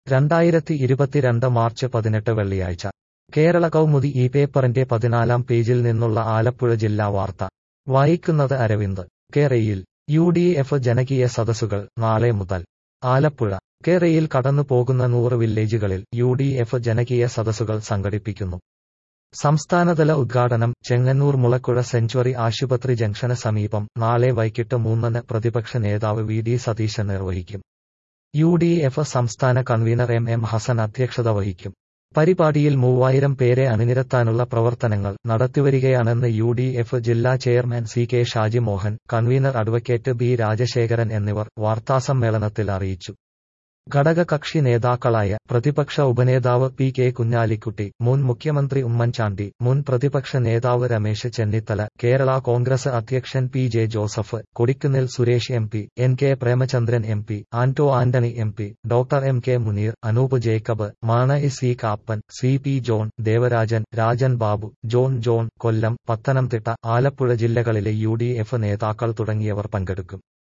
2022 March 18 വെള്ളിയാഴ്ച കേരള കൗമുദി ഈ പേപ്പറിന്റെ 14-ാം പേജിൽ നിന്നുള്ള ആലപ്പുഴ ജില്ലാ വാർത്ത വായിക്കുന്നത് അരവിന്ദ്. കേരയിൽ UDF ജനകീയ സദസ്സുകൾ നാളെ മുതൽ. ആലപ്പുഴ കേരയിൽ കടന്നു പോകുന്ന 100 വില്ലേജുകളിൽ UDF ജനകീയ സദസ്സുകൾ സംഘടിപ്പിക്കുന്നു. സംസ്ഥാനതല ഉദ്ഘാടനം ചെങ്ങന്നൂർ മുളക്കുഴ സെഞ്ച്വറി ആശുപത്രി ജംഗ്ഷന് സമീപം നാളെ വൈകിട്ട് 3-ന് പ്രതിപക്ഷ നേതാവ് VD സതീശൻ നിർവഹിക്കും. UDF സംസ്ഥാന കൺവീനർ MM ഹസൻ അധ്യക്ഷത വഹിക്കും. പരിപാടിയിൽ 3000 പേരെ അണിനിരത്താനുള്ള പ്രവർത്തനങ്ങൾ നടത്തിവരികയാണെന്ന് UDF ജില്ലാ ചെയർമാൻ CK ഷാജി മോഹൻ, കൺവീനർ അഡ്വക്കേറ്റ് B രാജശേഖരൻ എന്നിവർ വാർത്താസമ്മേളനത്തിൽ അറിയിച്ചു. ഘടകകക്ഷി നേതാക്കളായ പ്രതിപക്ഷ ഉപനേതാവ് PK കുഞ്ഞാലിക്കുട്ടി, മുൻ മുഖ്യമന്ത്രി ഉമ്മൻചാണ്ടി, മുൻ പ്രതിപക്ഷ നേതാവ് രമേശ് ചെന്നിത്തല, കേരള കോൺഗ്രസ് അധ്യക്ഷൻ PJ Joseph, Kodikunnil Suresh MP, NK Premachandran MP, Anto Antony MP, doctor MK Muneer, Anoop Jacob, Mani C Kappan, CP John, Devarajan, Rajan Babu, John, Kollam, Pathanamthitta, Alappuzha ജില്ലകളിലെ UDF നേതാക്കൾ തുടങ്ങിയവർ പങ്കെടുക്കും.